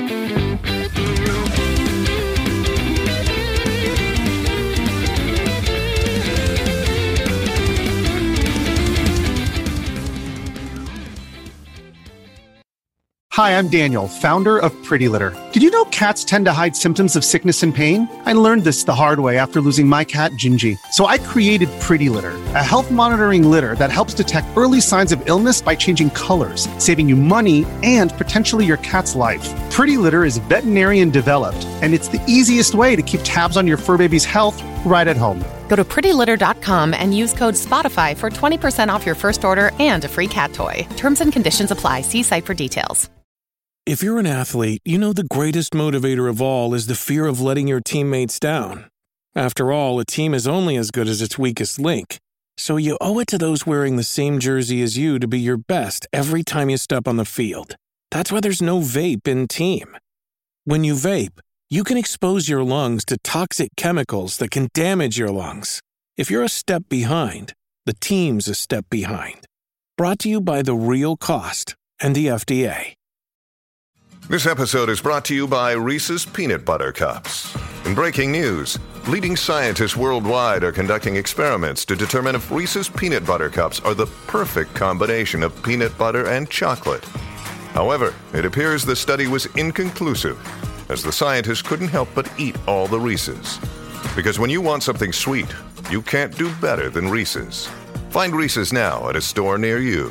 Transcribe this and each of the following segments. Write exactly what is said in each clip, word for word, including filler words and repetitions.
Hi, I'm Daniel, founder of Pretty Litter. Did you know cats tend to hide symptoms of sickness and pain? I learned this the hard way after losing my cat, Gingy. So I created Pretty Litter, a health monitoring litter that helps detect early signs of illness by changing colors, saving you money and potentially your cat's life. Pretty Litter is veterinarian developed, and it's the easiest way to keep tabs on your fur baby's health right at home. Go to pretty litter dot com and use code SPOTIFY for twenty percent off your first order and a free cat toy. Terms and conditions apply. See site for details. If you're an athlete, you know the greatest motivator of all is the fear of letting your teammates down. After all, a team is only as good as its weakest link. So you owe it to those wearing the same jersey as you to be your best every time you step on the field. That's why there's no vape in team. When you vape, you can expose your lungs to toxic chemicals that can damage your lungs. If you're a step behind, the team's a step behind. Brought to you by The Real Cost and the F D A. This episode is brought to you by Reese's Peanut Butter Cups. In breaking news, leading scientists worldwide are conducting experiments to determine if Reese's Peanut Butter Cups are the perfect combination of peanut butter and chocolate. However, it appears the study was inconclusive, as the scientists couldn't help but eat all the Reese's. Because when you want something sweet, you can't do better than Reese's. Find Reese's now at a store near you.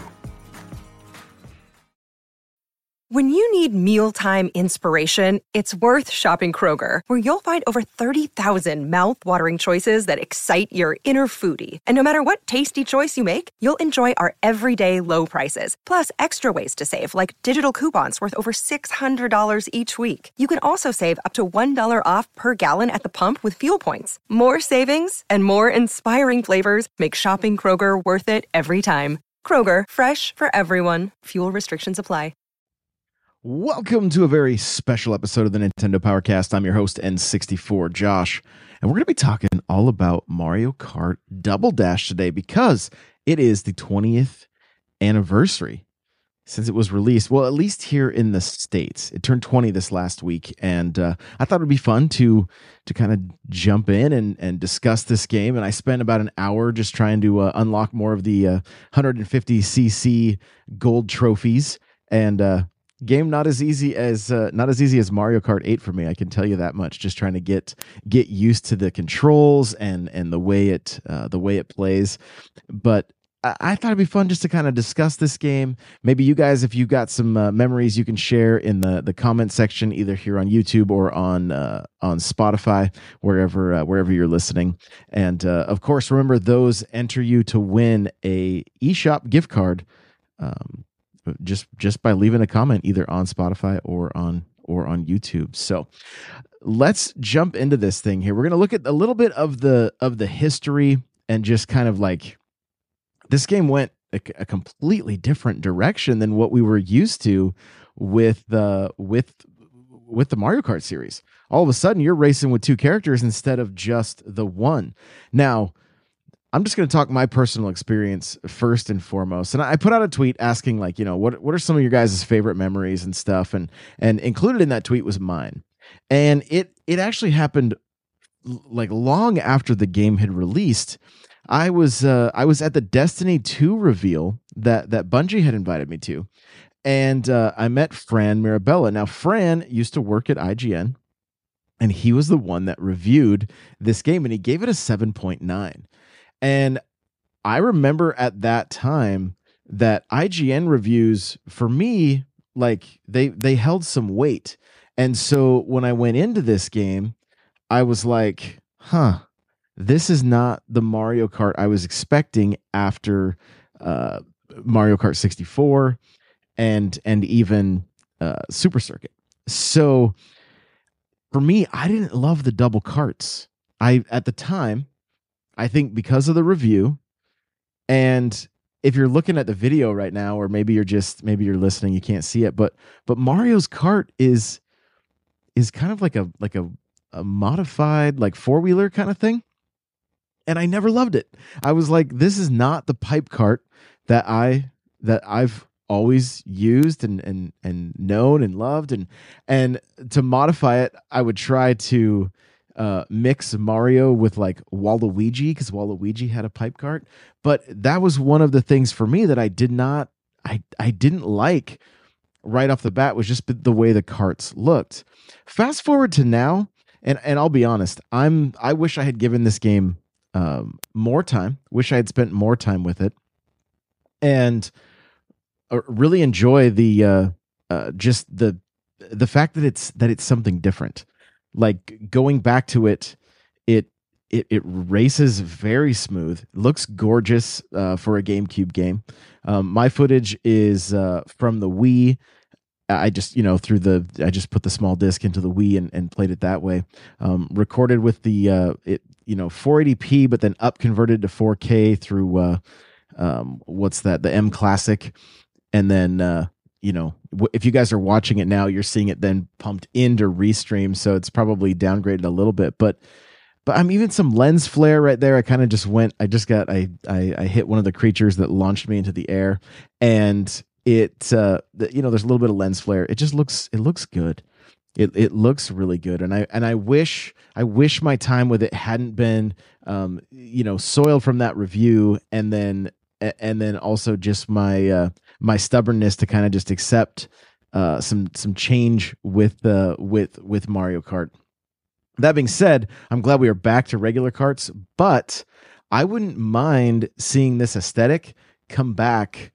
When you need mealtime inspiration, it's worth shopping Kroger, where you'll find over thirty thousand mouth-watering choices that excite your inner foodie. And no matter what tasty choice you make, you'll enjoy our everyday low prices, plus extra ways to save, like digital coupons worth over six hundred dollars each week. You can also save up to one dollar off per gallon at the pump with fuel points. More savings and more inspiring flavors make shopping Kroger worth it every time. Kroger, fresh for everyone. Fuel restrictions apply. Welcome to a very special episode of the Nintendo Powercast. I'm your host, N sixty-four, Josh, and we're going to be talking all about Mario Kart Double Dash today because it is the twentieth anniversary since it was released. Well, at least here in the States. It turned twenty this last week, and uh, I thought it would be fun to to kind of jump in and, and discuss this game. And I spent about an hour just trying to uh, unlock more of the uh, one hundred fifty c c gold trophies, and uh Game not as easy as uh, not as easy as Mario Kart eight for me. I can tell you that much. Just trying to get get used to the controls and and the way it uh, the way it plays. But I, I thought it'd be fun just to kind of discuss this game. Maybe you guys, if you got some uh, memories, you can share in the the comment section, either here on YouTube or on uh, on Spotify, wherever uh, wherever you're listening. And uh, of course, remember, those enter you to win a eShop gift card. Um, just just by leaving a comment either on Spotify or on or on YouTube. So let's jump into this thing here. We're going to look at a little bit of the of the history and just kind of like this game went a, a completely different direction than what we were used to with the with with the Mario Kart series. All of a sudden you're racing with two characters instead of just the one. Now, I'm just going to talk my personal experience first and foremost. And I put out a tweet asking, like, you know, what what are some of your guys' favorite memories and stuff? And and included in that tweet was mine. And it it actually happened like long after the game had released. I was uh, I was at the Destiny two reveal that that Bungie had invited me to, and uh, I met Fran Mirabella. Now, Fran used to work at I G N, and he was the one that reviewed this game, and he gave it a seven point nine. And I remember at that time that I G N reviews, for me, like they they held some weight. And so when I went into this game, I was like, huh, this is not the Mario Kart I was expecting after uh, Mario Kart sixty-four and and even uh, Super Circuit. So for me, I didn't love the double carts. I at the time, I think because of the review, and if you're looking at the video right now, or maybe you're just maybe you're listening, you can't see it, but but Mario's Kart is is kind of like a like a, a modified like four-wheeler kind of thing. And I never loved it. I was like, this is not the pipe cart that I that I've always used and and and known and loved, and and to modify it, I would try to uh, mix Mario with like Waluigi, because Waluigi had a pipe cart. But that was one of the things for me that I did not, I I didn't like right off the bat, was just the way the carts looked. Fast forward to now, and and I'll be honest, I'm I wish I had given this game um, more time. Wish I had spent more time with it, and uh, really enjoy the uh, uh, just the the fact that it's that it's something different. Like going back to it, it it it races very smooth, looks gorgeous uh, for a GameCube game. Um, my footage is uh, from the Wii. I just, you know, through the, I just put the small disc into the Wii and, and played it that way. Um, recorded with the, uh, it, you know, four eighty p, but then up converted to four K through, uh, um, what's that? The M Classic. And then, uh, you know, w- if you guys are watching it now, you're seeing it then pumped into Restream. So it's probably downgraded a little bit, but, but I'm even some lens flare right there. I kind of just went, I just got, I, I, I hit one of the creatures that launched me into the air, and it, uh, the, you know, there's a little bit of lens flare. It just looks, it looks good. It it looks really good. And I, and I wish, I wish my time with it hadn't been, um, you know, soiled from that review. And then, and then also just my, uh, my stubbornness to kind of just accept, uh, some, some change with, uh, with, with Mario Kart. That being said, I'm glad we are back to regular carts, but I wouldn't mind seeing this aesthetic come back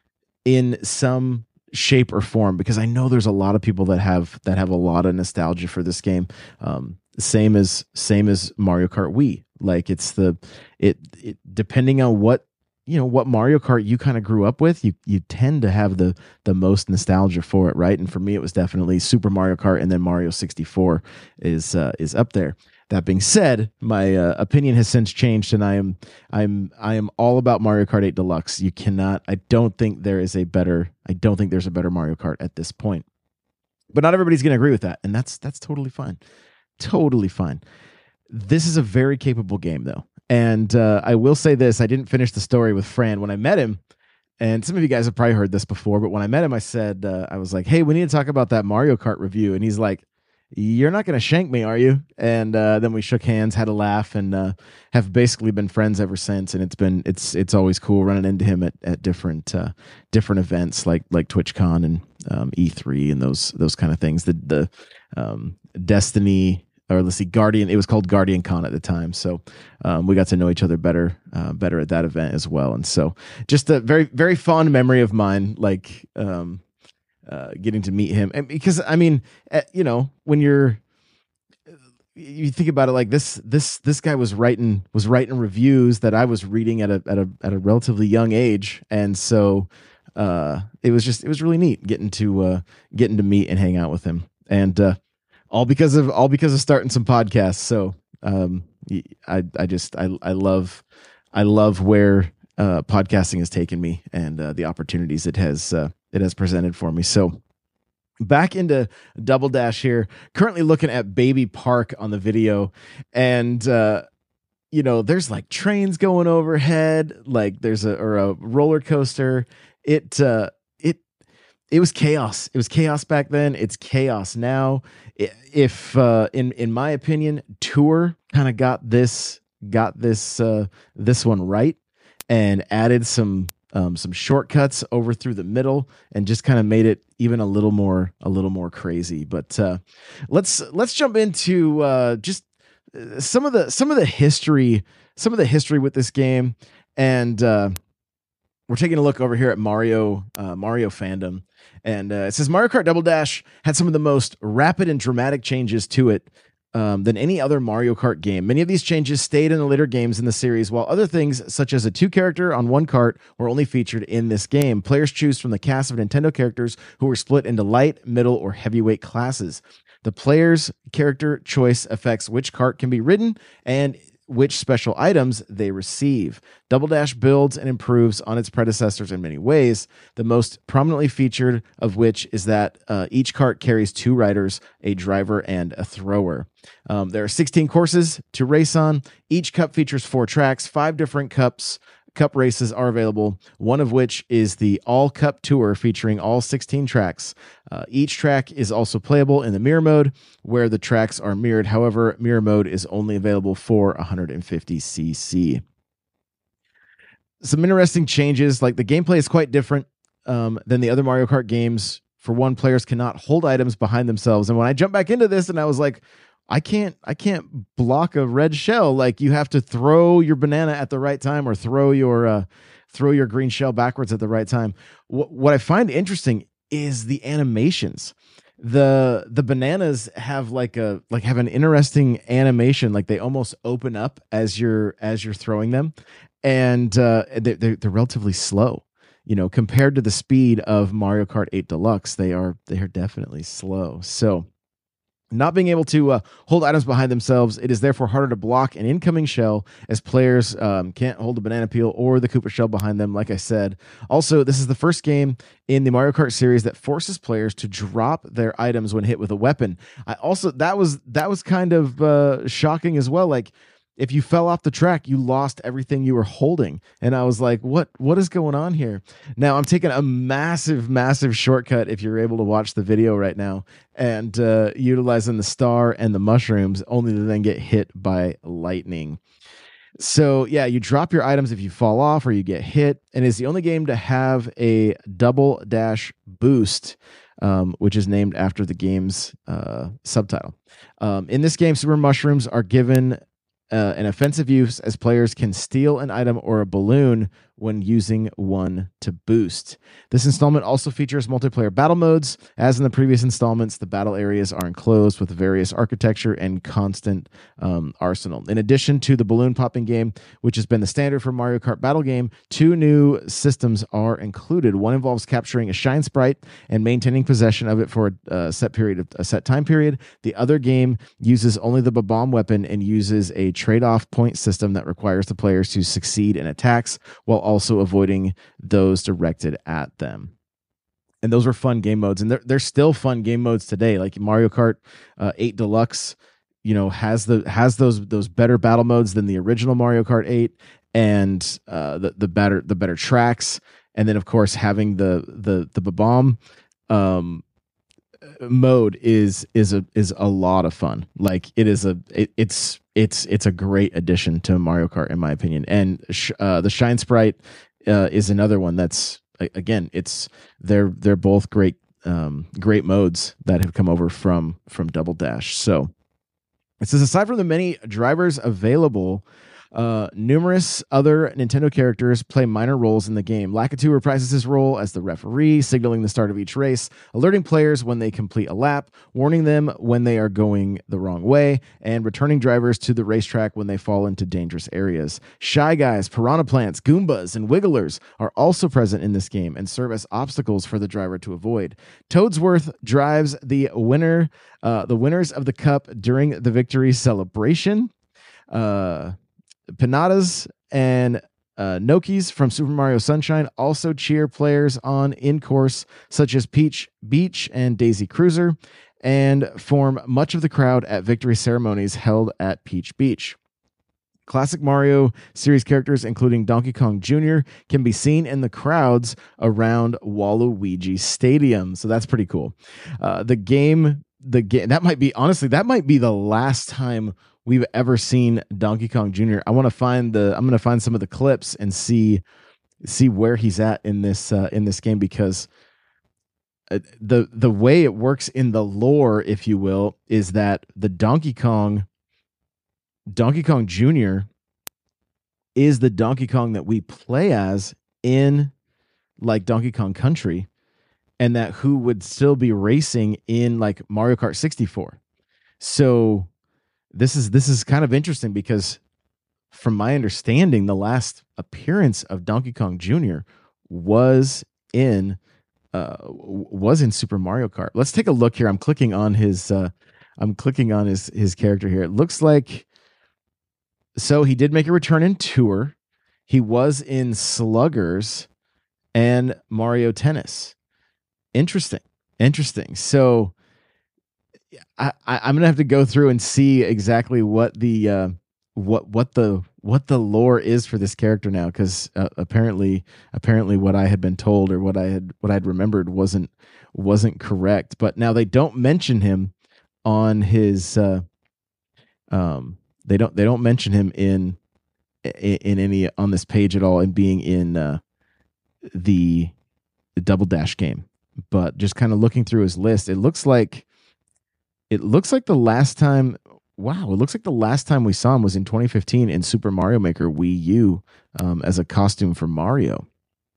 in some shape or form, because I know there's a lot of people that have that have a lot of nostalgia for this game. Um, same as same as Mario Kart Wii. Like it's the it, it depending on what you know what Mario Kart you kind of grew up with, you you tend to have the the most nostalgia for it, right? And for me, it was definitely Super Mario Kart, and then Mario sixty-four is uh, is up there. That being said, my uh, opinion has since changed, and I am I'm I am all about Mario Kart eight Deluxe. You cannot. I don't think there is a better. I don't think there's a better Mario Kart at this point. But not everybody's going to agree with that, and that's that's totally fine. Totally fine. This is a very capable game, though. And uh, I will say this, I didn't finish the story with Fran. When I met him, and some of you guys have probably heard this before, but when I met him, I said, uh, I was like, hey, we need to talk about that Mario Kart review. And he's like, you're not going to shank me, are you? And uh, then we shook hands, had a laugh, and uh, have basically been friends ever since. And it's been it's it's always cool running into him at at different uh, different events like like TwitchCon and um, E three and those those kind of things. The the um, Destiny. Or let's see, Guardian. It was called Guardian Con at the time, so um, we got to know each other better, uh, better at that event as well. And so, just a very, very fond memory of mine, like um, uh, getting to meet him. And because I mean, uh, you know, when you're, you think about it, like this, this, this guy was writing, was writing reviews that I was reading at a at a at a relatively young age, and so uh, it was just, it was really neat getting to uh, getting to meet and hang out with him. And uh, All because of all because of starting some podcasts. So um, I I just I I love I love where uh, podcasting has taken me, and uh, the opportunities it has uh, it has presented for me. So back into Double Dash here. Currently looking at Baby Park on the video, and uh, you know there's like trains going overhead, like there's a or a roller coaster. It uh, it. It was chaos. It was chaos back then. It's chaos now. If, uh, in in my opinion, Tour kind of got this got this uh, this one right, and added some um, some shortcuts over through the middle, and just kind of made it even a little more a little more crazy. But uh, let's let's jump into uh, just some of the some of the history some of the history with this game, and uh, we're taking a look over here at Mario uh, Mario fandom. And uh, it says Mario Kart Double Dash had some of the most rapid and dramatic changes to it um, than any other Mario Kart game. Many of these changes stayed in the later games in the series, while other things, such as a two-character on one kart, were only featured in this game. Players choose from the cast of Nintendo characters who were split into light, middle, or heavyweight classes. The player's character choice affects which kart can be ridden and which special items they receive. Double Dash builds and improves on its predecessors in many ways, the most prominently featured of which is that uh, each kart carries two riders, a driver and a thrower. Um, there are sixteen courses to race on. Each cup features four tracks, five different cups cup races are available, one of which is the All Cup Tour featuring all sixteen tracks. Uh, each track is also playable in the mirror mode, where the tracks are mirrored. However, mirror mode is only available for one hundred fifty c c. Some interesting changes, like the gameplay is quite different um, than the other Mario Kart games. For one, players cannot hold items behind themselves. And when I jumped back into this and I was like, I can't, I can't block a red shell. Like, you have to throw your banana at the right time, or throw your, uh, throw your green shell backwards at the right time. What, what I find interesting is the animations. The, the bananas have like a, like have an interesting animation. Like, they almost open up as you're, as you're throwing them. And, uh, they, they're, they're relatively slow. You know, compared to the speed of Mario Kart eight Deluxe, they are they are definitely slow. So, not being able to uh, hold items behind themselves, it is therefore harder to block an incoming shell, as players um, can't hold the banana peel or the Koopa shell behind them, like I said. Also, this is the first game in the Mario Kart series that forces players to drop their items when hit with a weapon. I also that was that was kind of uh, shocking as well. Like, if you fell off the track, you lost everything you were holding. And I was like, what, what is going on here? Now, I'm taking a massive, massive shortcut if you're able to watch the video right now, and uh, utilizing the star and the mushrooms, only to then get hit by lightning. So, yeah, you drop your items if you fall off or you get hit, and it's the only game to have a double dash boost, um, which is named after the game's uh, subtitle. Um, in this game, super mushrooms are given Uh, an offensive use, as players can steal an item or a balloon when using one to boost. This installment also features multiplayer battle modes. As in the previous installments, the battle areas are enclosed with various architecture and constant um, arsenal. In addition to the balloon popping game, which has been the standard for Mario Kart Battle Game, two new systems are included. One involves capturing a shine sprite and maintaining possession of it for a set period, of, a set time period. The other game uses only the Bob-omb weapon and uses a trade-off point system that requires the players to succeed in attacks while also avoiding those directed at them. And those were fun game modes, and they're, they're still fun game modes today. Like Mario Kart uh, eight Deluxe, you know, has the has those those better battle modes than the original Mario Kart eight, and uh, the the better the better tracks, and then of course having the the the Bob-omb um, mode is is a is a lot of fun. Like, it is a it, it's it's it's a great addition to Mario Kart, in my opinion. And sh- uh, the Shine Sprite uh, is another one that's, again, it's they're they're both great um, great modes that have come over from from Double Dash. So it says, aside from the many drivers available, Uh, numerous other Nintendo characters play minor roles in the game. Lakitu reprises his role as the referee, signaling the start of each race, alerting players when they complete a lap, warning them when they are going the wrong way, and returning drivers to the racetrack when they fall into dangerous areas. Shy Guys, Piranha Plants, Goombas, and Wigglers are also present in this game and serve as obstacles for the driver to avoid. Toadsworth drives the winner, uh, the winners of the cup during the victory celebration. Uh... Pinatas and uh, Nokis from Super Mario Sunshine also cheer players on in course, such as Peach Beach and Daisy Cruiser, and form much of the crowd at victory ceremonies held at Peach Beach. Classic Mario series characters, including Donkey Kong Junior, can be seen in the crowds around Waluigi Stadium. So that's pretty cool. Uh, the game, the game that might be honestly that might be the last time we've ever seen Donkey Kong Junior I want to find the. I'm going to find some of the clips and see see where he's at in this uh, in this game, because uh, the the way it works in the lore, if you will, is that the Donkey Kong Donkey Kong Junior is the Donkey Kong that we play as in like Donkey Kong Country, and that who would still be racing in like Mario Kart sixty-four. So This is this is kind of interesting, because from my understanding, the last appearance of Donkey Kong Junior was in uh, was in Super Mario Kart. Let's take a look here. I'm clicking on his uh, I'm clicking on his his character here. It looks like so he did make a return in Tour. He was in Sluggers and Mario Tennis. Interesting, interesting. So I, I, I'm gonna have to go through and see exactly what the uh, what what the what the lore is for this character now, because uh, apparently apparently what I had been told or what I had what I'd remembered wasn't wasn't correct. But now they don't mention him on his uh, um they don't they don't mention him in in, in any on this page at all, and being in uh, the, the Double Dash game. But just kind of looking through his list, it looks like it looks like the last time. Wow, it looks like the last time we saw him was in twenty fifteen in Super Mario Maker Wii U um, as a costume for Mario.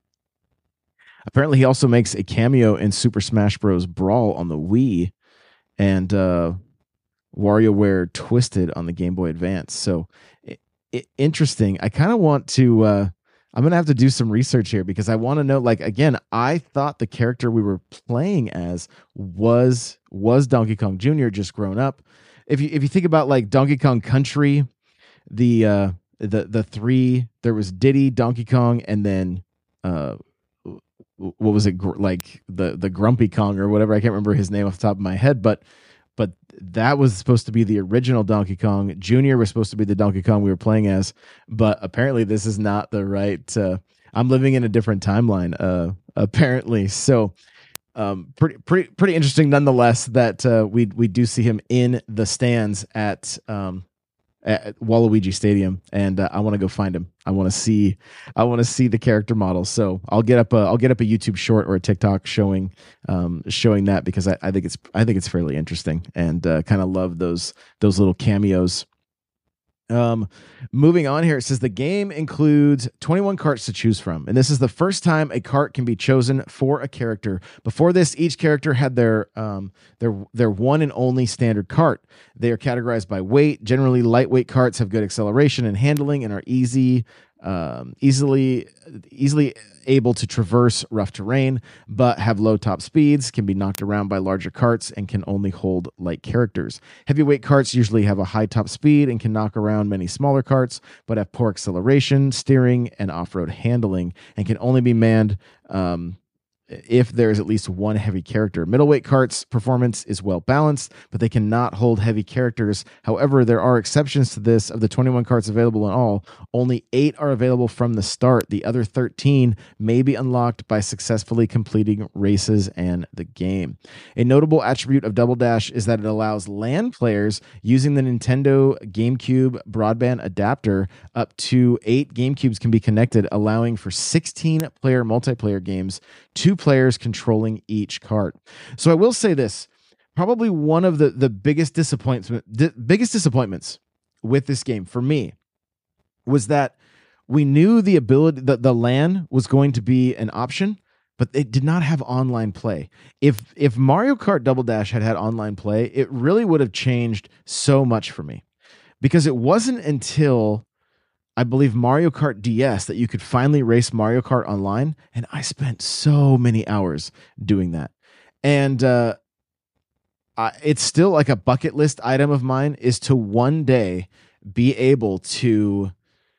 Apparently, he also makes a cameo in Super Smash Bros. Brawl on the Wii and uh, WarioWare Twisted on the Game Boy Advance. So, it, it, interesting. I kind of want to... Uh, I'm going to have to do some research here because I want to know, like, again, I thought the character we were playing as was was Donkey Kong Junior just grown up. If you if you think about like Donkey Kong Country, the uh, the the three, there was Diddy, Donkey Kong, and then uh, what was it like the the Grumpy Kong or whatever? I can't remember his name off the top of my head, but but that was supposed to be the original Donkey Kong. Junior was supposed to be the Donkey Kong we were playing as, but apparently this is not the right. Uh, I'm living in a different timeline, uh, apparently. So. Um, pretty, pretty, pretty interesting, nonetheless. That uh, we we do see him in the stands at um, at Waluigi Stadium, and uh, I want to go find him. I want to see, I want to see the character model. So I'll get up a, I'll get up a YouTube short or a TikTok showing, um, showing that because I, I think it's, I think it's fairly interesting, and uh, kind of love those those little cameos. Um, moving on here, it says the game includes twenty-one carts to choose from, and this is the first time a cart can be chosen for a character. Before this, each character had their um their their one and only standard cart. They are categorized by weight. Generally, lightweight carts have good acceleration and handling and are easy, um, easily easily able to traverse rough terrain, but have low top speeds, can be knocked around by larger carts, and can only hold light characters. Heavyweight carts usually have a high top speed and can knock around many smaller carts, but have poor acceleration, steering, and off-road handling, and can only be manned um, if there is at least one heavy character. Middleweight carts' performance is well balanced, but they cannot hold heavy characters. However, there are exceptions to this. Of the twenty-one carts available in all, only eight are available from the start. The other thirteen may be unlocked by successfully completing races and the game. A notable attribute of Double Dash is that it allows LAN players using the Nintendo GameCube broadband adapter. Up to eight GameCubes can be connected, allowing for sixteen player multiplayer games, two players controlling each cart. So I will say this, probably one of the, the biggest disappointments, di- biggest disappointments with this game for me was that we knew the ability that the LAN was going to be an option, but it did not have online play. If, if Mario Kart Double Dash had had online play, it really would have changed so much for me, because it wasn't until I believe Mario Kart D S that you could finally race Mario Kart online, and I spent so many hours doing that. And uh, I, it's still like a bucket list item of mine is to one day be able to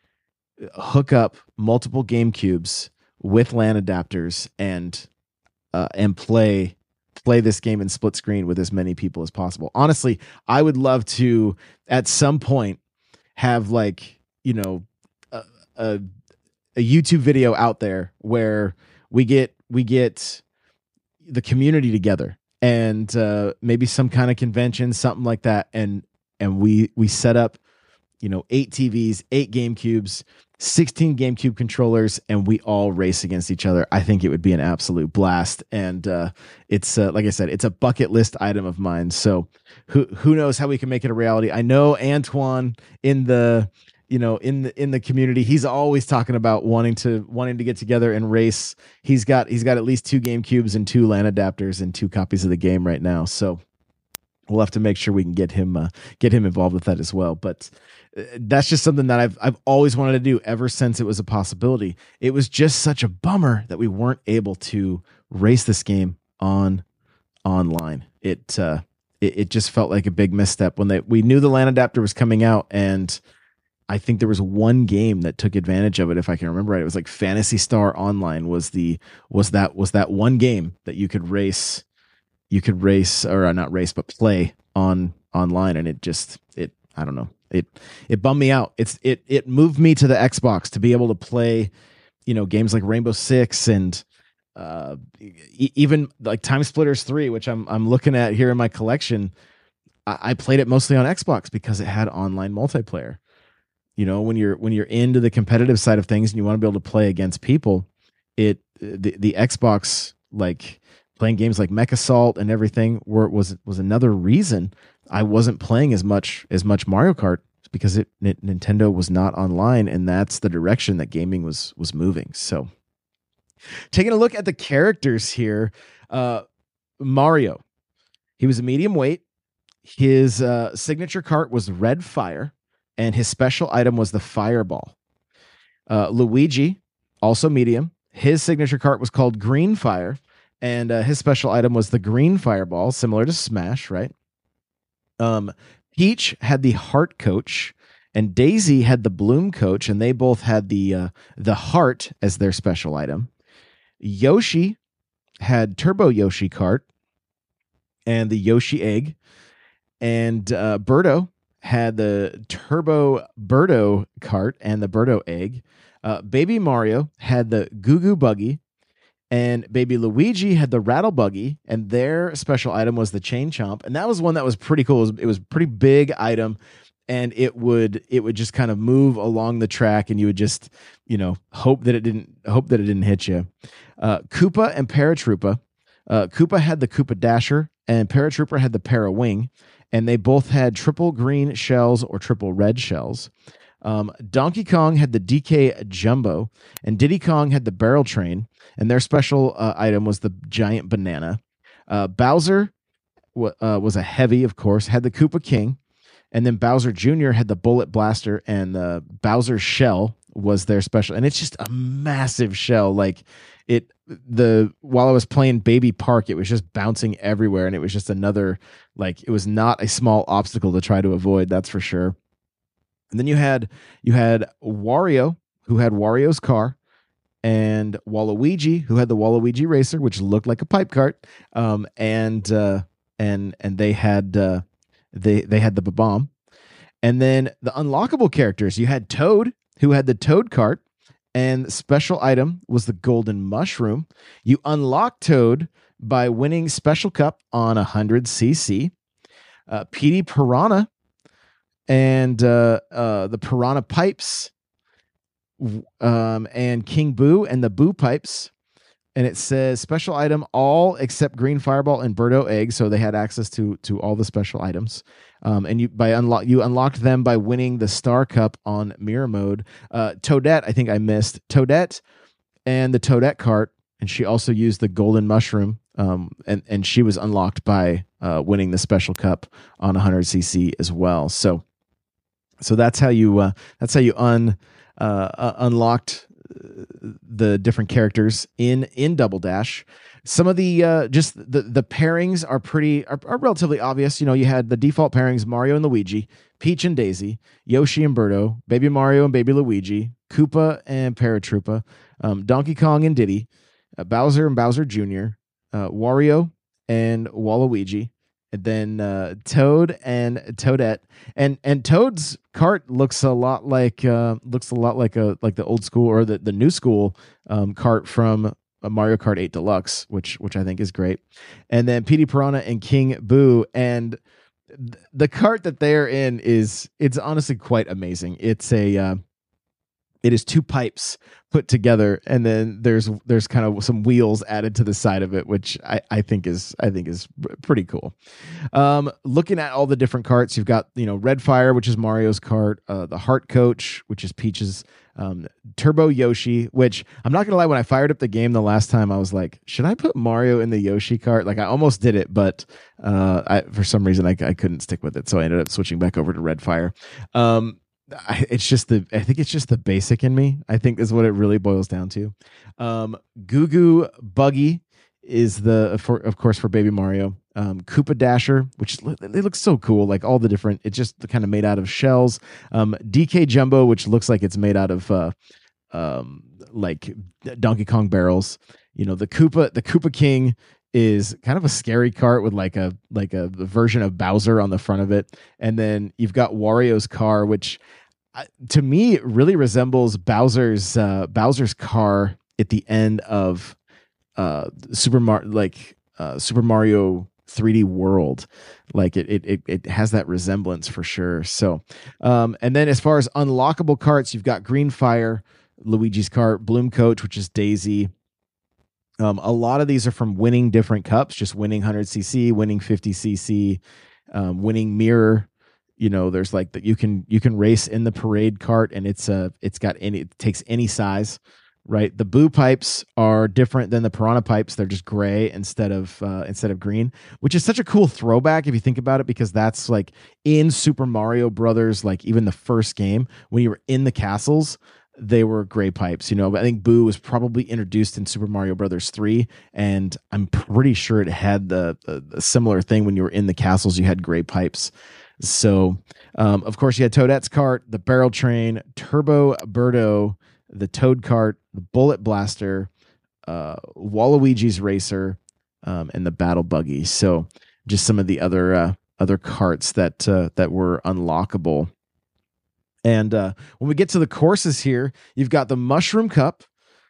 hook up multiple GameCubes with LAN adapters and uh, and play play this game in split screen with as many people as possible. Honestly, I would love to at some point have like, you know, a, a, a YouTube video out there where we get we get the community together and uh, maybe some kind of convention, something like that, and and we we set up, you know, eight T Vs, eight GameCubes, sixteen GameCube controllers, and we all race against each other. I think it would be an absolute blast. And uh, it's uh, like I said, it's a bucket list item of mine. So who who knows how we can make it a reality? I know Antoine in the you know in the in the community, he's always talking about wanting to wanting to get together and race. He's got he's got at least two GameCubes and two LAN adapters and two copies of the game right now. So we'll have to make sure we can get him uh, get him involved with that as well. But that's just something that I've I've always wanted to do ever since it was a possibility. It was just such a bummer that we weren't able to race this game on online. It uh, it, it just felt like a big misstep when they we knew the LAN adapter was coming out, and I think there was one game that took advantage of it, if I can remember right. It was like Phantasy Star Online was the was that was that one game that you could race you could race or uh, not race but play on online, and it just it I don't know. It it bummed me out. It's it it moved me to the Xbox to be able to play, you know, games like Rainbow Six and uh, e- even like Time Splitters three, which I'm I'm looking at here in my collection. I, I played it mostly on Xbox because it had online multiplayer. You know, when you're when you're into the competitive side of things and you want to be able to play against people, it the the Xbox, like playing games like Mech Assault and everything, were was was another reason I wasn't playing as much as much Mario Kart, because it, it Nintendo was not online, and that's the direction that gaming was was moving. So, taking a look at the characters here, uh, Mario, he was a medium weight. His uh, signature cart was Red Fire, and his special item was the Fireball. Uh, Luigi, also medium. His signature cart was called Green Fire, and uh, his special item was the Green Fireball, similar to Smash, right? Um, Peach had the Heart Coach, and Daisy had the Bloom Coach, and they both had the uh, the Heart as their special item. Yoshi had Turbo Yoshi Cart and the Yoshi Egg, and uh, Birdo had the Turbo Birdo Cart and the Birdo Egg. Uh, Baby Mario had the Goo Goo Buggy, and Baby Luigi had the Rattle Buggy, and their special item was the Chain Chomp, and that was one that was pretty cool. It was, it was a pretty big item, and it would it would just kind of move along the track, and you would just, you know, hope that it didn't hope that it didn't hit you. Uh, Koopa and Paratroopa. Uh, Koopa had the Koopa Dasher, and Paratrooper had the Para Wing, and they both had triple green shells or triple red shells. Um, Donkey Kong had the D K Jumbo, and Diddy Kong had the Barrel Train, and their special uh, item was the Giant Banana. Uh, Bowser w- uh, was a heavy, of course, had the Koopa King, and then Bowser Junior had the Bullet Blaster, and the Bowser Shell was their special. And it's just a massive shell. Like it, the while I was playing Baby Park, it was just bouncing everywhere, and it was just another, like, it was not a small obstacle to try to avoid. That's for sure. And then you had you had Wario, who had Wario's car, and Waluigi, who had the Waluigi Racer, which looked like a pipe cart, um, and uh, and and they had uh, they they had the Bomb. And then the unlockable characters, you had Toad, who had the Toad cart, and the special item was the Golden Mushroom. You unlock Toad by winning Special Cup on one hundred C C. Uh, Petey Piranha and uh, uh, the Piranha Pipes, um, and King Boo and the Boo Pipes. And it says special item, all except Green Fireball and Birdo Egg. So they had access to to all the special items. Um, and you by unlock you unlocked them by winning the Star Cup on Mirror Mode. Uh, Toadette, I think I missed. Toadette and the Toadette cart. And she also used the Golden Mushroom. Um, and, and she was unlocked by uh, winning the Special Cup on one hundred C C as well. So So that's how you uh, that's how you un uh, uh, unlocked the different characters in in Double Dash. Some of the uh, just the the pairings are pretty are, are relatively obvious. You know, you had the default pairings: Mario and Luigi, Peach and Daisy, Yoshi and Birdo, Baby Mario and Baby Luigi, Koopa and Paratroopa, um, Donkey Kong and Diddy, uh, Bowser and Bowser Junior, uh, Wario and Waluigi. And then uh, Toad and Toadette, and and Toad's cart looks a lot like uh, looks a lot like a like the old school or the, the new school um, cart from a Mario Kart eight Deluxe, which which I think is great. And then Petey Piranha and King Boo, and th- the cart that they're in is it's honestly quite amazing. It's a uh, it is two pipes put together, and then there's there's kind of some wheels added to the side of it, which I, I think is I think is pretty cool. Um, looking at all the different carts, you've got, you know, Red Fire, which is Mario's cart, uh, the Heart Coach, which is Peach's, um, Turbo Yoshi, which I'm not gonna lie, when I fired up the game the last time, I was like, should I put Mario in the Yoshi cart? Like, I almost did it, but uh, I, for some reason I, I couldn't stick with it, so I ended up switching back over to Red Fire. Um, I, it's just the, I think it's just the basic in me, I think is what it really boils down to. Um, Goo Goo Buggy is the, for, of course, for Baby Mario. Um, Koopa Dasher, which they look so cool, like all the different, it's just kind of made out of shells. Um, D K Jumbo, which looks like it's made out of, uh, um, like Donkey Kong barrels. You know, the Koopa, the Koopa King is kind of a scary cart with like a like a, a version of Bowser on the front of it, and then you've got Wario's car, which uh, to me really resembles Bowser's uh, Bowser's car at the end of uh, Super Mario, like uh, Super Mario three D World. Like it, it, it, it has that resemblance for sure. So, um, and then as far as unlockable carts, you've got Green Fire, Luigi's cart, Bloom Coach, which is Daisy. Um, a lot of these are from winning different cups, just winning one hundred c c, winning fifty c c, um, winning mirror. You know, there's like that you can you can race in the parade cart, and it's a it's got any it takes any size, right? The Boo pipes are different than the Piranha pipes; they're just gray instead of uh, instead of green, which is such a cool throwback if you think about it, because that's like in Super Mario Brothers, like even the first game when you were in the castles. They were gray pipes, you know, but I think Boo was probably introduced in Super Mario Brothers three, and I'm pretty sure it had the, the, the similar thing when you were in the castles, you had gray pipes. So, um, of course, you had Toadette's cart, the Barrel Train, Turbo Birdo, the Toad cart, the Bullet Blaster, uh, Waluigi's Racer, um, and the Battle Buggy. So, just some of the other uh, other carts that uh, that were unlockable. And uh, when we get to the courses here, you've got the Mushroom Cup,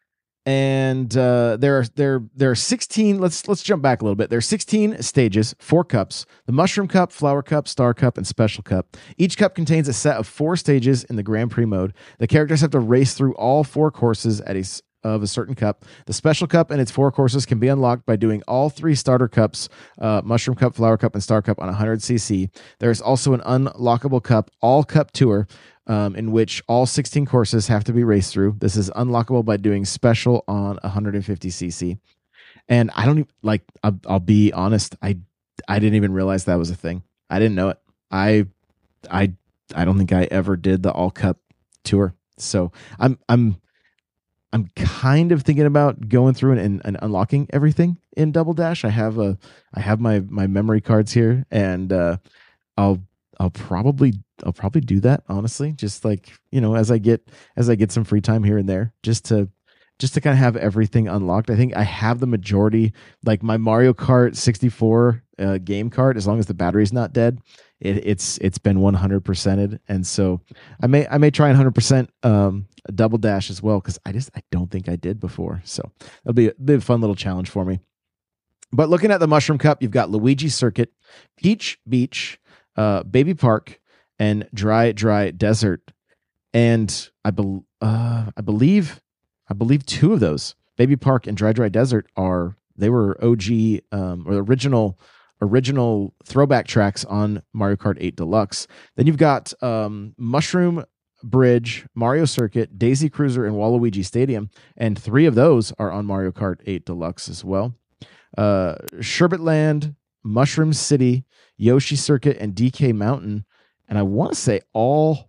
and uh, there are there there are sixteen. Let's let's jump back a little bit. There are sixteen stages, four cups: the Mushroom Cup, Flower Cup, Star Cup, and Special Cup. Each cup contains a set of four stages in the Grand Prix mode. The characters have to race through all four courses at a of a certain cup. The Special Cup and its four courses can be unlocked by doing all three starter cups, uh, Mushroom Cup, Flower Cup, and Star Cup on one hundred c c. There is also an unlockable cup, All Cup Tour, um, in which all sixteen courses have to be raced through. This is unlockable by doing Special on one hundred fifty c c. And I don't even, like, I'll, I'll be honest, I I didn't even realize that was a thing. I didn't know it. I I I don't think I ever did the All Cup Tour. So I'm I'm I'm kind of thinking about going through and, and, and unlocking everything in Double Dash. I have a, I have my, my memory cards here, and uh, I'll, I'll probably, I'll probably do that. Honestly, just like, you know, as I get, as I get some free time here and there, just to, just to kind of have everything unlocked. I think I have the majority, like my Mario Kart sixty-four uh, game card. As long as the battery's not dead, it, it's it's been one hundred percented, and so I may I may try one hundred percent um, a Double Dash as well, because I just I don't think I did before. So that'll be a, be a fun little challenge for me. But looking at the Mushroom Cup, you've got Luigi Circuit, Peach Beach, uh, Baby Park, and Dry Dry Desert, and I be, uh, I believe. I believe two of those, Baby Park and Dry Dry Desert, are they were O G um, or original original throwback tracks on Mario Kart eight Deluxe. Then you've got um, Mushroom Bridge, Mario Circuit, Daisy Cruiser, and Waluigi Stadium, and three of those are on Mario Kart eight Deluxe as well. Uh, Sherbet Land, Mushroom City, Yoshi Circuit, and D K Mountain, and I want to say all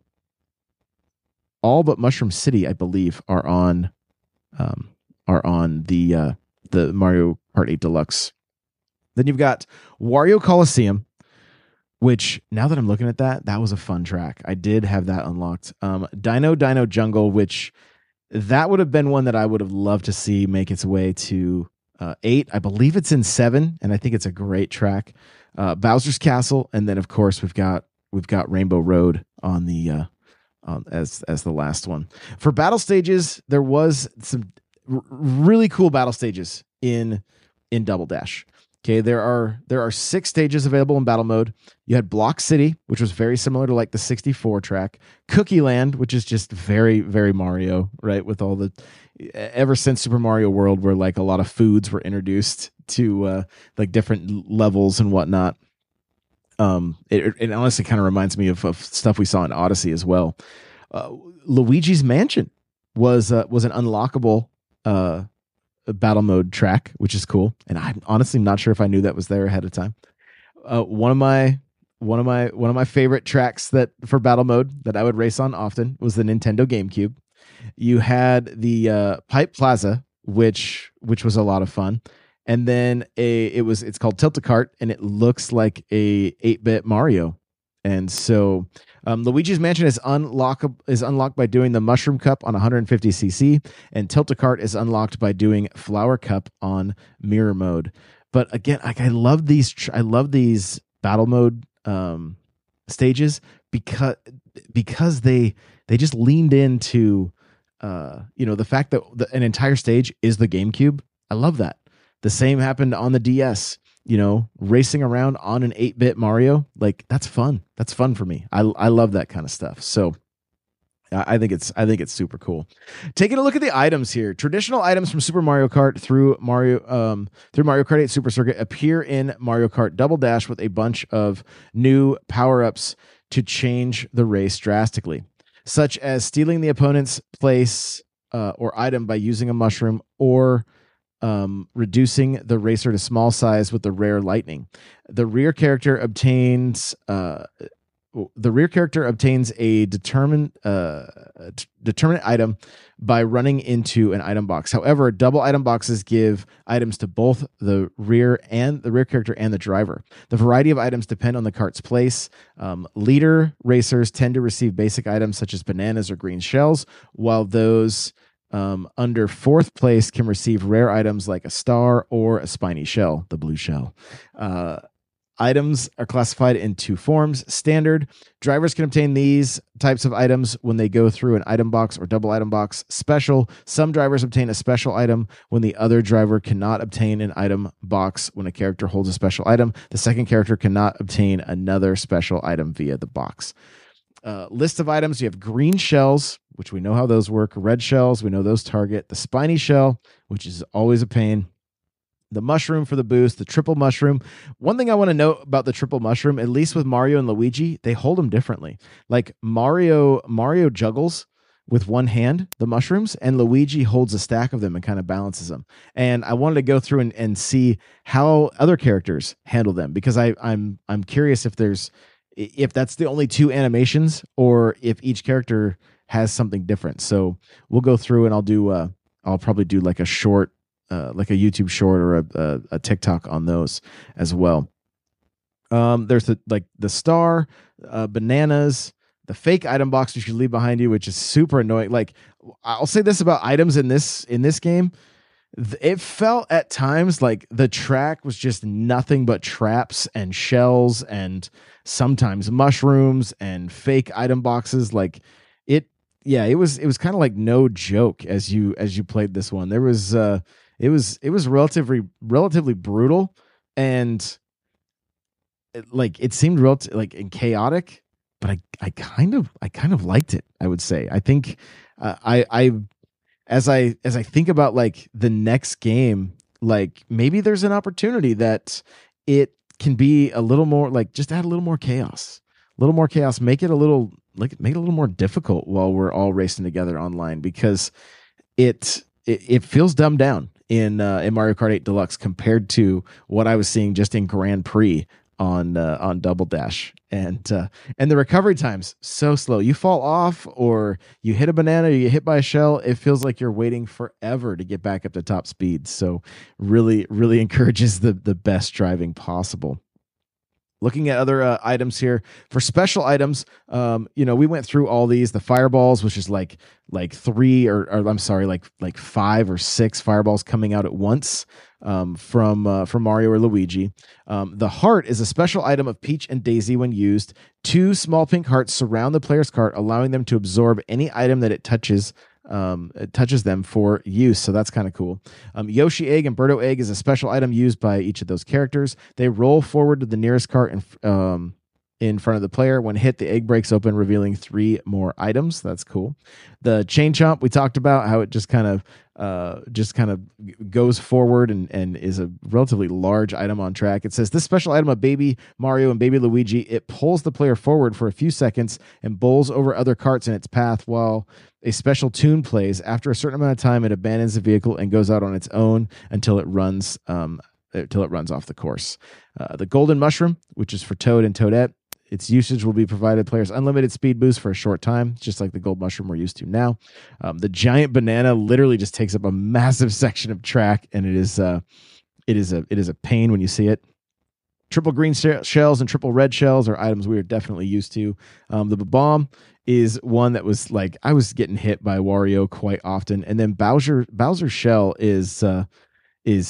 all but Mushroom City, I believe, are on. Um, are on the uh, the Mario Kart eight Deluxe. Then you've got Wario Coliseum, which now that I'm looking at that, that was a fun track. I did have that unlocked. Um, Dino Dino Jungle, which that would have been one that I would have loved to see make its way to uh, eight. I believe it's in seven, and I think it's a great track. Uh, Bowser's Castle, and then of course we've got we've got Rainbow Road on the. Uh, Um, as as the last one. For battle stages, there was some r- really cool battle stages in in Double Dash. Okay, there are there are six stages available in battle mode. You had Block City, which was very similar to like the sixty-four track. Cookie Land, which is just very very Mario, right? With all the ever since Super Mario World, where like a lot of foods were introduced to uh, like different levels and whatnot. Um, it, it honestly kind of reminds me of, of stuff we saw in Odyssey as well. Uh, Luigi's Mansion was uh, was an unlockable uh, battle mode track, which is cool. And I'm honestly not sure if I knew that was there ahead of time. Uh, one of my one of my one of my favorite tracks that for battle mode that I would race on often was the Nintendo GameCube. You had the uh, Pipe Plaza, which which was a lot of fun. And then a it was it's called Tilt-A-Cart, and it looks like a eight-bit Mario. And so um, Luigi's Mansion is unlock is unlocked by doing the Mushroom Cup on one hundred fifty c c, and Tilt-A-Cart is unlocked by doing Flower Cup on Mirror Mode. but again, like I love these. Tr- I love these battle mode um, stages because because they they just leaned into uh, you know the fact that the, an entire stage is the GameCube. I love that. The same happened on the D S. You know, racing around on an eight-bit Mario, like that's fun. That's fun for me. I I love that kind of stuff. So I think it's I think it's super cool. Taking a look at the items here, traditional items from Super Mario Kart through Mario um, through Mario Kart eight Super Circuit appear in Mario Kart Double Dash with a bunch of new power-ups to change the race drastically, such as stealing the opponent's place uh, or item by using a mushroom, or Um, reducing the racer to small size with the rare lightning. The rear character obtains uh, the rear character obtains a determined uh, t- determinate item by running into an item box. However, double item boxes give items to both the rear and the rear character and the driver. The variety of items depend on the kart's place. Um, leader racers tend to receive basic items such as bananas or green shells, while those Um, under fourth place can receive rare items like a star or a spiny shell, the blue shell. Uh, items are classified in two forms. Standard, drivers can obtain these types of items when they go through an item box or double item box. Special, some drivers obtain a special item when the other driver cannot obtain an item box when a character holds a special item. The second character cannot obtain another special item via the box. Uh, list of items, you have green shells, which we know how those work. Red shells, we know those target. The spiny shell, which is always a pain. The mushroom for the boost. The triple mushroom. One thing I want to note about the triple mushroom, at least with Mario and Luigi, they hold them differently. Like Mario, Mario juggles with one hand the mushrooms, and Luigi holds a stack of them and kind of balances them. And I wanted to go through and, and see how other characters handle them, because I, I'm I'm curious if there's if that's the only two animations or if each character has something different. So we'll go through and I'll do, uh, I'll probably do like a short, uh, like a YouTube short or a, a, a TikTok on those as well. Um, there's the, like the star, uh, bananas, the fake item box, which you leave behind you, which is super annoying. Like I'll say this about items in this, in this game. It felt at times like the track was just nothing but traps and shells and sometimes mushrooms and fake item boxes. Like it, yeah, it was, it was kind of like no joke as you, as you played this one. There was, uh, it was, it was relatively, relatively brutal, and it, like, it seemed real, like and chaotic, but I, I kind of, I kind of liked it. I would say, I think, uh, I, I, As I as I think about like the next game, like maybe there's an opportunity that it can be a little more like just add a little more chaos, a little more chaos, make it a little like make it a little more difficult while we're all racing together online, because it it, it feels dumbed down in uh, in Mario Kart eight Deluxe compared to what I was seeing just in Grand Prix on uh, on Double Dash. And uh, and the recovery times so slow. You fall off or you hit a banana, or you get hit by a shell, it feels like you're waiting forever to get back up to top speed. So really, really encourages the the best driving possible. Looking at other uh, items here for special items, um, you know, we went through all these. The fireballs, which is like like three or, or I'm sorry, like like five or six fireballs coming out at once um, from uh, from Mario or Luigi. Um, the heart is a special item of Peach and Daisy. When used, two small pink hearts surround the player's cart, allowing them to absorb any item that it touches. Um, it touches them for use, so that's kind of cool. Um, Yoshi Egg and Birdo Egg is a special item used by each of those characters. They roll forward to the nearest cart in, um, in front of the player. When hit, the egg breaks open, revealing three more items. That's cool. The Chain Chomp, we talked about how it just kind of uh, just kind of goes forward and, and is a relatively large item on track. It says this special item of Baby Mario and Baby Luigi, it pulls the player forward for a few seconds and bowls over other carts in its path while a special tune plays. After a certain amount of time, it abandons the vehicle and goes out on its own until it runs um, until it runs off the course. Uh, the Golden Mushroom, which is for Toad and Toadette, its usage will be provided players unlimited speed boost for a short time, just like the Gold Mushroom we're used to now. Um, the Giant Banana literally just takes up a massive section of track, and it is uh, it is a it is a pain when you see it. Triple green sh- shells and triple red shells are items we are definitely used to. Um, the Bomb is one that was like, I was getting hit by Wario quite often. And then Bowser Bowser Shell is uh, is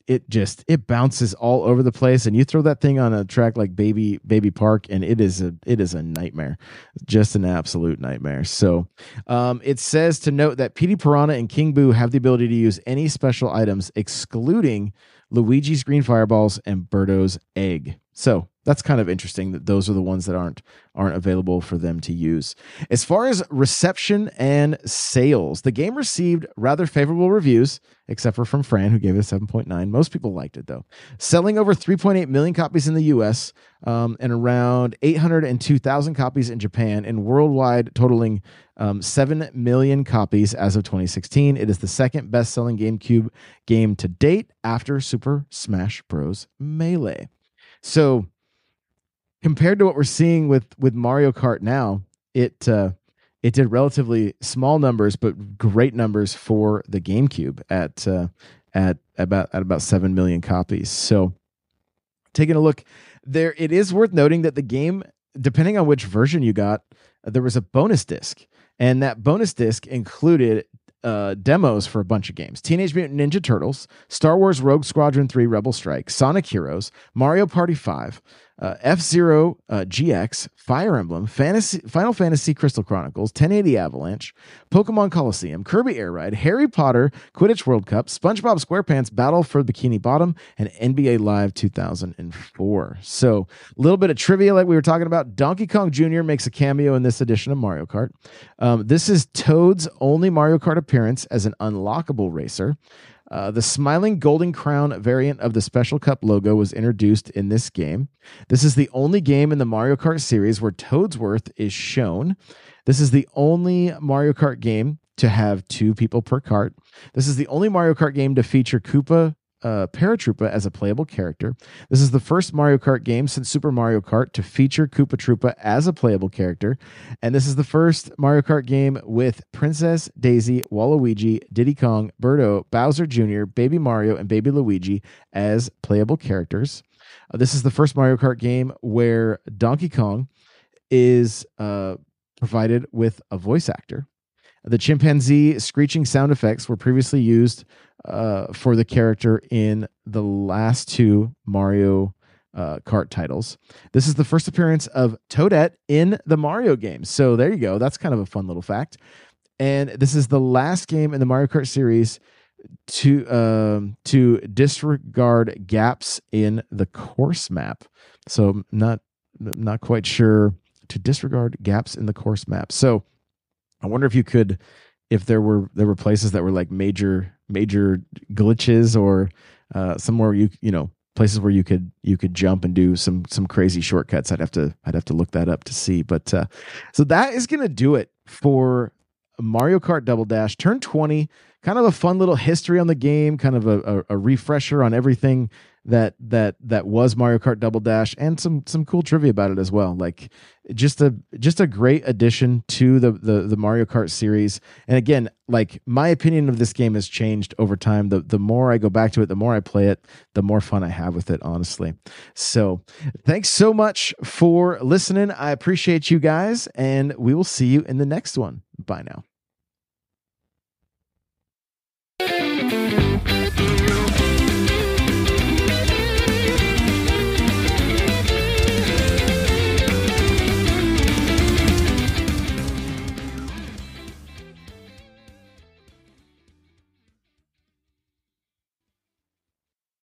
it just it bounces all over the place, and you throw that thing on a track like Baby Baby Park, and it is a it is a nightmare, just an absolute nightmare. So um, it says to note that Petey Piranha and King Boo have the ability to use any special items, excluding Luigi's green fireballs and Birdo's egg. So that's kind of interesting that those are the ones that aren't aren't available for them to use. As far as reception and sales, the game received rather favorable reviews, except for from Fran, who gave it a seven point nine. Most people liked it, though. Selling over three point eight million copies in the U S um, and around eight hundred two thousand copies in Japan, and worldwide totaling um, seven million copies as of twenty sixteen. It is the second best-selling GameCube game to date after Super Smash Bros. Melee. So compared to what we're seeing with, with Mario Kart now, it uh, it did relatively small numbers, but great numbers for the GameCube at uh, at about at about seven million copies. So taking a look there, it is worth noting that the game, depending on which version you got, there was a bonus disc, and that bonus disc included Uh, demos for a bunch of games: Teenage Mutant Ninja Turtles, Star Wars Rogue Squadron three Rebel Strike, Sonic Heroes, Mario Party five, uh, F-Zero uh, G X, Fire Emblem, Fantasy, Final Fantasy Crystal Chronicles, ten eighty Avalanche, Pokemon Coliseum, Kirby Air Ride, Harry Potter, Quidditch World Cup, SpongeBob SquarePants Battle for Bikini Bottom, and N B A Live two thousand four. So a little bit of trivia like we were talking about. Donkey Kong Junior makes a cameo in this edition of Mario Kart. Um, this is Toad's only Mario Kart appearance as an unlockable racer. Uh, the smiling golden crown variant of the Special Cup logo was introduced in this game. This is the only game in the Mario Kart series where Toadsworth is shown. This is the only Mario Kart game to have two people per kart. This is the only Mario Kart game to feature Koopa Uh, Paratroopa as a playable character. This is the first Mario Kart game since Super Mario Kart to feature Koopa Troopa as a playable character. And this is the first Mario Kart game with Princess Daisy, Waluigi, Diddy Kong, Birdo, Bowser Junior, Baby Mario, and Baby Luigi as playable characters. Uh, this is the first Mario Kart game where Donkey Kong is uh, provided with a voice actor. The chimpanzee screeching sound effects were previously used uh, for the character in the last two Mario uh, Kart titles. This is the first appearance of Toadette in the Mario games. So there you go. That's kind of a fun little fact. And this is the last game in the Mario Kart series to um, to disregard gaps in the course map. So not not quite sure to disregard gaps in the course map. So I wonder if you could, if there were there were places that were like major major glitches or uh, somewhere you you know places where you could you could jump and do some some crazy shortcuts. I'd have to I'd have to look that up to see. But uh, so that is gonna do it for Mario Kart Double Dash. Turn twenty, kind of a fun little history on the game, kind of a, a, a refresher on everything that that that was Mario Kart Double Dash, and some some cool trivia about it as well. Like just a just a great addition to the the the Mario Kart series. And again, like my opinion of this game has changed over time. The the more I go back to it, the more I play it, the more fun I have with it, honestly. So thanks so much for listening. I appreciate you guys, and we will see you in the next one. Bye now.